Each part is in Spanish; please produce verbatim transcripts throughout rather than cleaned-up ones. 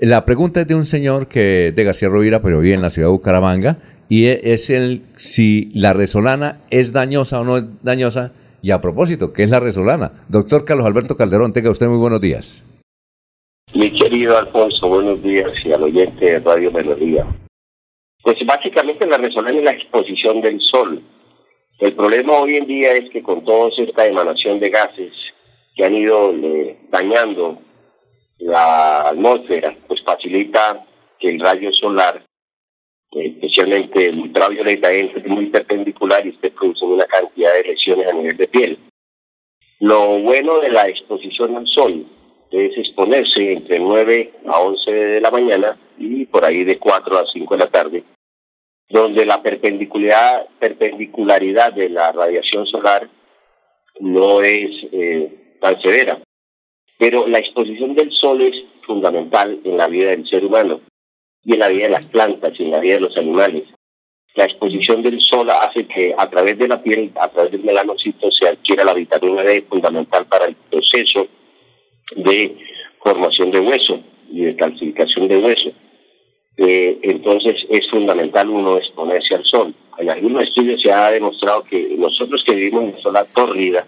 la pregunta es de un señor que es de García Rovira, pero vive en la ciudad de Bucaramanga, y e- es el si la resolana es dañosa o no es dañosa. Y a propósito, ¿qué es la resolana? Doctor Carlos Alberto Calderón, tenga usted muy buenos días. Mi querido Alfonso, buenos días, y al oyente de Radio Melodía. Pues básicamente la resolana es la exposición del sol. El problema hoy en día es que con toda esta emanación de gases que han ido eh, dañando la atmósfera, pues facilita que el rayo solar, eh, especialmente el ultravioleta, entre muy perpendicular y esté produciendo una cantidad de lesiones a nivel de piel. Lo bueno de la exposición al sol es exponerse entre nueve a once de la mañana y por ahí de cuatro a cinco de la tarde, donde la perpendicularidad, perpendicularidad de la radiación solar no es eh, tan severa. Pero la exposición del sol es fundamental en la vida del ser humano y en la vida de las plantas y en la vida de los animales. La exposición del sol hace que a través de la piel, a través del melanocito, se adquiera la vitamina D, fundamental para el proceso de formación de hueso y de calcificación de hueso. Eh, entonces es fundamental uno exponerse al sol. En algunos estudios se ha demostrado que nosotros que vivimos en zona tórrida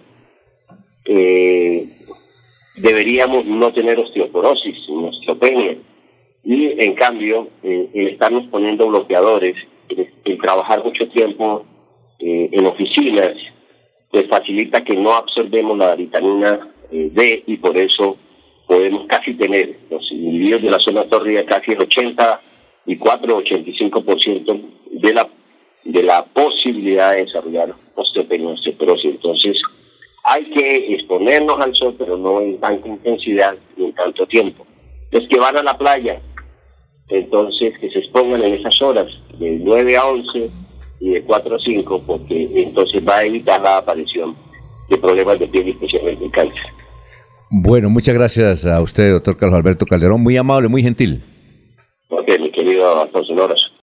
eh, deberíamos no tener osteoporosis, ni osteopenia, y en cambio eh, el estarnos poniendo bloqueadores, el, el trabajar mucho tiempo eh, en oficinas, pues facilita que no absorbemos la vitamina eh, D, y por eso podemos casi tener los individuos de la zona tórrida casi el ochenta y cuatro, ochenta y cinco por ciento de la de la posibilidad de desarrollar osteopenia, osteoporosis. Entonces hay que exponernos al sol, pero no en tanta intensidad ni en tanto tiempo. Los que van a la playa, entonces que se expongan en esas horas de nueve a once y de cuatro a cinco, porque entonces va a evitar la aparición de problemas de piel, especialmente el cáncer. Bueno, muchas gracias a usted, doctor Carlos Alberto Calderón, muy amable, muy gentil. Ok, mi querido Alfonso, un abrazo.